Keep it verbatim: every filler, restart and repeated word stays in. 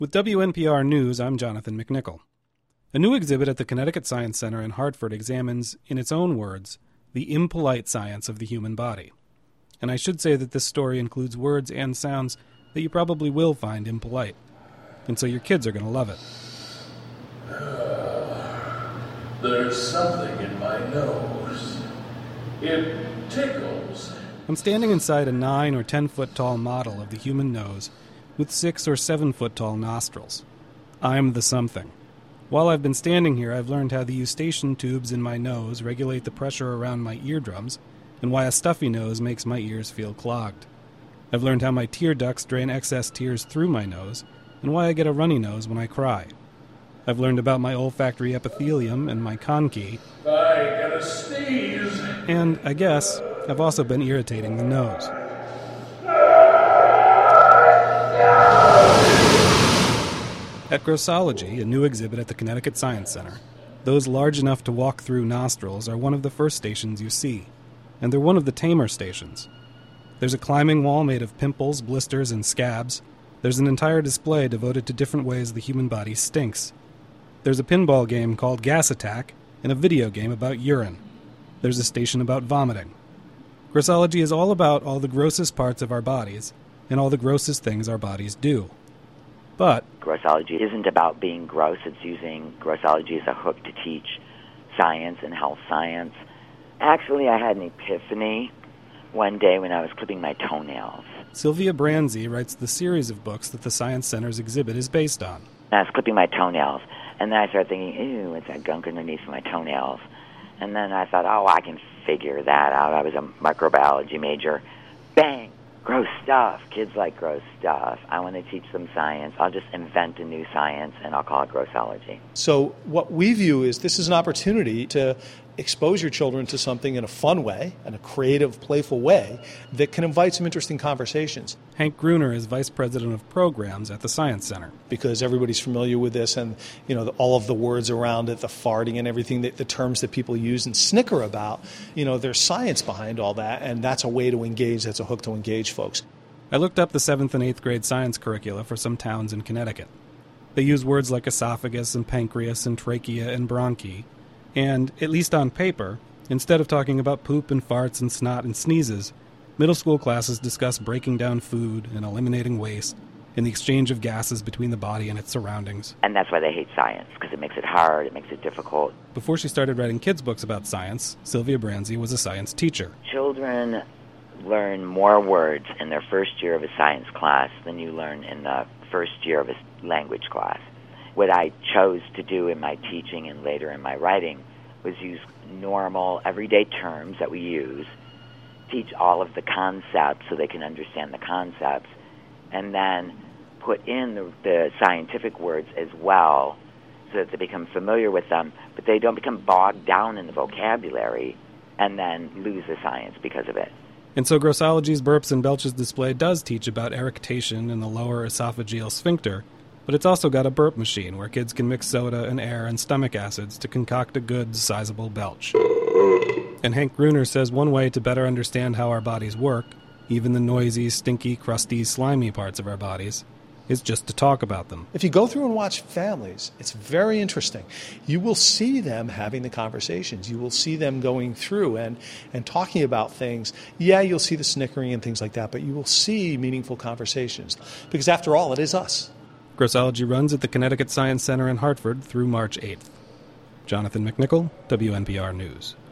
With W N P R News, I'm Jonathan McNichol. A new exhibit at the Connecticut Science Center in Hartford examines, in its own words, the impolite science of the human body. And I should say that this story includes words and sounds that you probably will find impolite. And so your kids are going to love it. Uh, there's something in my nose. It tickles. I'm standing inside a nine or ten foot tall model of the human nose with six or seven foot tall nostrils. I'm the something. While I've been standing here, I've learned how the eustachian tubes in my nose regulate the pressure around my eardrums, and why a stuffy nose makes my ears feel clogged. I've learned how my tear ducts drain excess tears through my nose, and why I get a runny nose when I cry. I've learned about my olfactory epithelium and my concha. I gotta sneeze. And, I guess, I've also been irritating the nose. At Grossology, a new exhibit at the Connecticut Science Center, those large enough to walk through nostrils are one of the first stations you see, and they're one of the tamer stations. There's a climbing wall made of pimples, blisters, and scabs. There's an entire display devoted to different ways the human body stinks. There's a pinball game called Gas Attack, and a video game about urine. There's a station about vomiting. Grossology is all about all the grossest parts of our bodies, and all the grossest things our bodies do. But Grossology isn't about being gross. It's using grossology as a hook to teach science and health science. Actually, I had an epiphany one day when I was clipping my toenails. Sylvia Branzi writes the series of books that the Science Center's exhibit is based on. I was clipping my toenails, and then I started thinking, ew, what's that gunk underneath my toenails? And then I thought, oh, I can figure that out. I was a microbiology major. Bang! Gross stuff. Kids like gross stuff. I want to teach them science. I'll just invent a new science, and I'll call it grossology. So what we view is this is an opportunity to expose your children to something in a fun way, in a creative, playful way, that can invite some interesting conversations. Hank Gruner is Vice President of Programs at the Science Center. Because everybody's familiar with this and, you know, the, all of the words around it, the farting and everything, that, the terms that people use and snicker about, you know, there's science behind all that, and that's a way to engage, that's a hook to engage folks. I looked up the seventh and eighth grade science curricula for some towns in Connecticut. They use words like esophagus and pancreas and trachea and bronchi. And, at least on paper, instead of talking about poop and farts and snot and sneezes, middle school classes discuss breaking down food and eliminating waste and the exchange of gases between the body and its surroundings. And that's why they hate science, because it makes it hard, it makes it difficult. Before she started writing kids' books about science, Sylvia Branzi was a science teacher. Children learn more words in their first year of a science class than you learn in the first year of a language class. What I chose to do in my teaching and later in my writing was use normal, everyday terms that we use, teach all of the concepts so they can understand the concepts, and then put in the, the scientific words as well so that they become familiar with them, but they don't become bogged down in the vocabulary and then lose the science because of it. And so Grossology's Burps and Belches display does teach about eructation in the lower esophageal sphincter, but it's also got a burp machine where kids can mix soda and air and stomach acids to concoct a good, sizable belch. And Hank Gruner says one way to better understand how our bodies work, even the noisy, stinky, crusty, slimy parts of our bodies, is just to talk about them. If you go through and watch families, it's very interesting. You will see them having the conversations. You will see them going through and, and talking about things. Yeah, you'll see the snickering and things like that, but you will see meaningful conversations. Because after all, it is us. Grossology runs at the Connecticut Science Center in Hartford through March eighth. Jonathan McNichol, W N P R News.